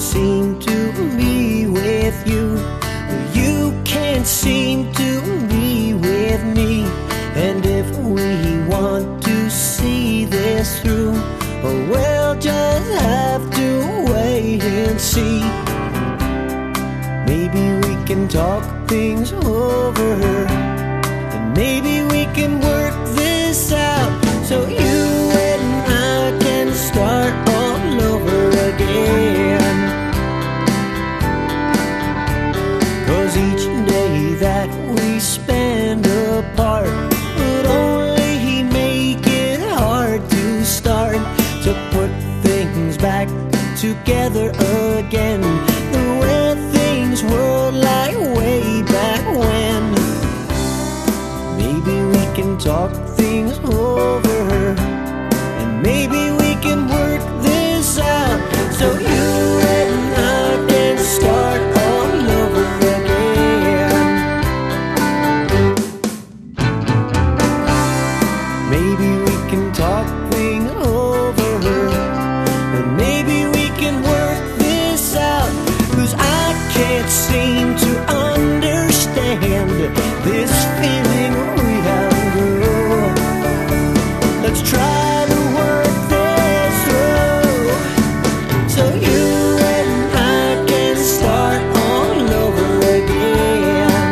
seem to be with you, you can't seem to be with me. And if we want to see this through, we'll just have to wait and see. Maybe we can talk things over, and maybe we can work this out, so you and I can start all over again. 'Cause each day that we spend apart would only make it hard to start to put things back together again, the way things were like way back when. Maybe we can talk things over, and maybe we can work this out, so you and I can start all over again. Maybe we can talk things over, and maybe we can work this out, 'cause I can't seem to understand this feeling we have, girl. Let's try to work this through, so you and I can start all over again.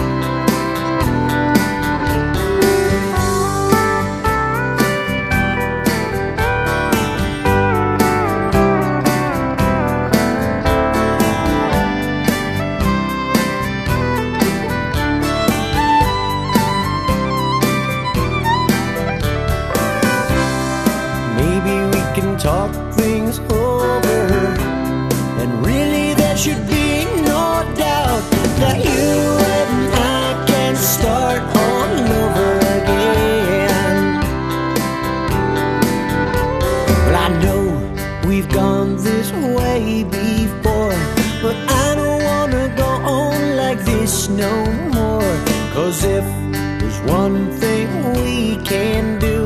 Maybe we can talk things over, and really there should be no doubt that you and I can start all over again. Well, I know we've gone this way before, but I don't wanna go on like this no more. 'Cause if there's one thing we can do,